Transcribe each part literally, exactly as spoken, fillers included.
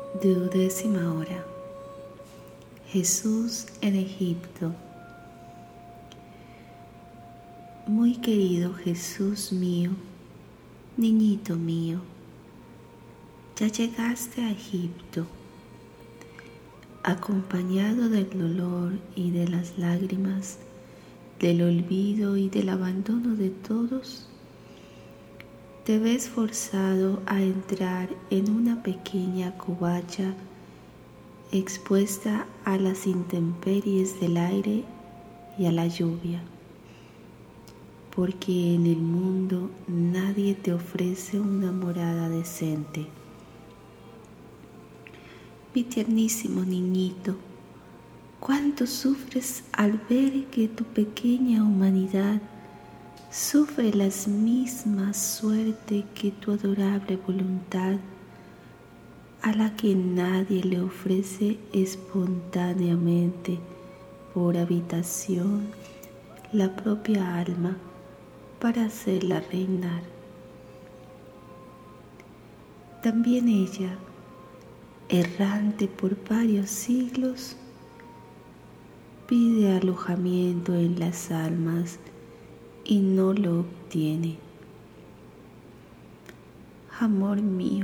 Duodécima hora. Jesús en Egipto. Muy querido Jesús mío, niñito mío, ya llegaste a Egipto, acompañado del dolor y de las lágrimas, del olvido y del abandono de todos. Te ves forzado a entrar en una pequeña covacha expuesta a las intemperies del aire y a la lluvia, porque en el mundo nadie te ofrece una morada decente. Mi tiernísimo niñito, cuánto sufres al ver que tu pequeña humanidad sufre las mismas suerte que tu adorable voluntad, a la que nadie le ofrece espontáneamente por habitación la propia alma para hacerla reinar. También ella, errante por varios siglos, pide alojamiento en las almas y no lo obtiene. Amor mío,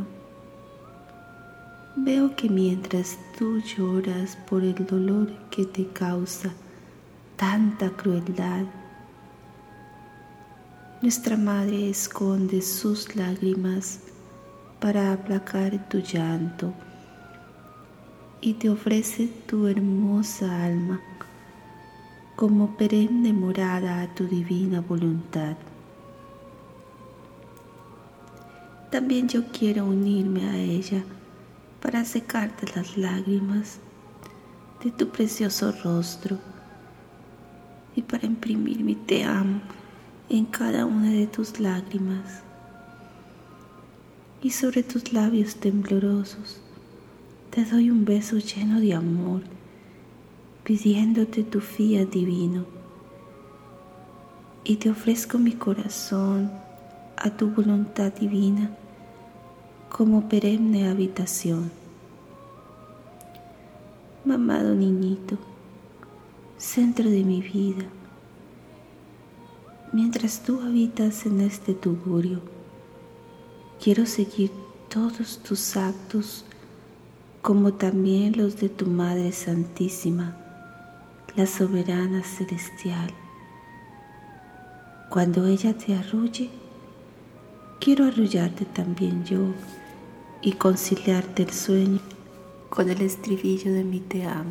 veo que mientras tú lloras por el dolor que te causa tanta crueldad, nuestra madre esconde sus lágrimas para aplacar tu llanto y te ofrece tu hermosa alma como perenne morada a tu divina voluntad. También yo quiero unirme a ella para secarte las lágrimas de tu precioso rostro y para imprimir mi te amo en cada una de tus lágrimas, y sobre tus labios temblorosos te doy un beso lleno de amor, pidiéndote tu fiat divino, y te ofrezco mi corazón a tu voluntad divina como perenne habitación. Mamado niñito, centro de mi vida, mientras tú habitas en este tugurio, quiero seguir todos tus actos, como también los de tu Madre Santísima, la soberana celestial. Cuando ella te arrulle, quiero arrullarte también yo y conciliarte el sueño con el estribillo de mi te amo.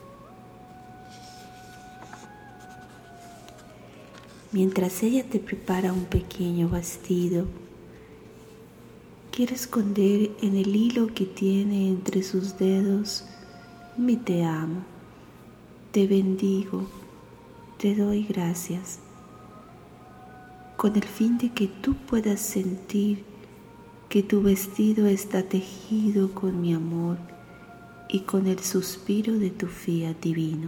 Mientras ella te prepara un pequeño vestido, quiero esconder en el hilo que tiene entre sus dedos mi te amo. Te bendigo, te doy gracias, con el fin de que tú puedas sentir que tu vestido está tejido con mi amor y con el suspiro de tu fiat divino.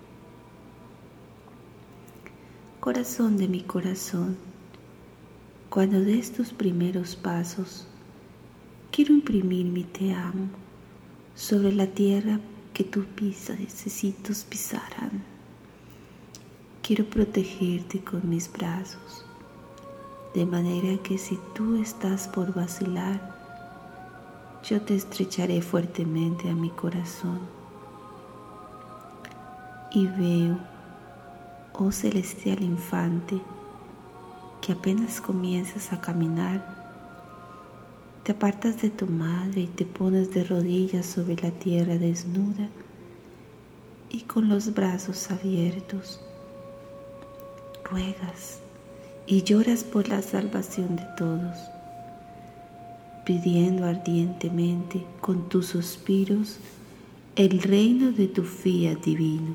Corazón de mi corazón, cuando des tus primeros pasos, quiero imprimir mi te amo sobre la tierra que tus piececitos pisarán. Quiero protegerte con mis brazos, de manera que si tú estás por vacilar, yo te estrecharé fuertemente a mi corazón. Y veo, oh celestial infante, que apenas comienzas a caminar, te apartas de tu madre y te pones de rodillas sobre la tierra desnuda y con los brazos abiertos. Ruegas y lloras por la salvación de todos, pidiendo ardientemente con tus suspiros el reino de tu fiat divino.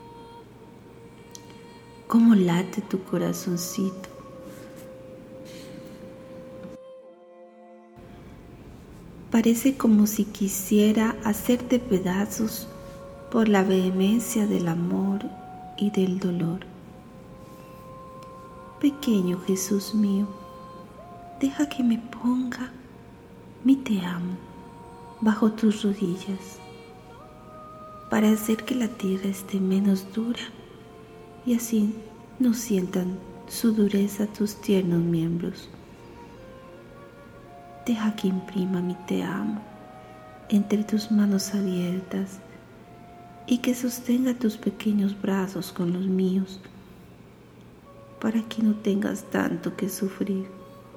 ¿Cómo late tu corazoncito? Parece como si quisiera hacerte pedazos por la vehemencia del amor y del dolor. Pequeño Jesús mío, deja que me ponga mi te amo bajo tus rodillas para hacer que la tierra esté menos dura y así no sientan su dureza tus tiernos miembros. Deja que imprima mi te amo entre tus manos abiertas y que sostenga tus pequeños brazos con los míos para que no tengas tanto que sufrir.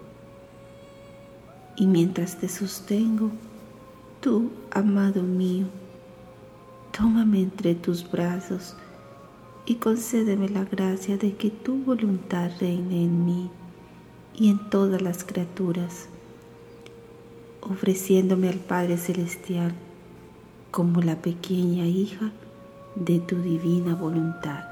Y mientras te sostengo, tú, amado mío, tómame entre tus brazos y concédeme la gracia de que tu voluntad reine en mí y en todas las criaturas, ofreciéndome al Padre Celestial como la pequeña hija de tu divina voluntad.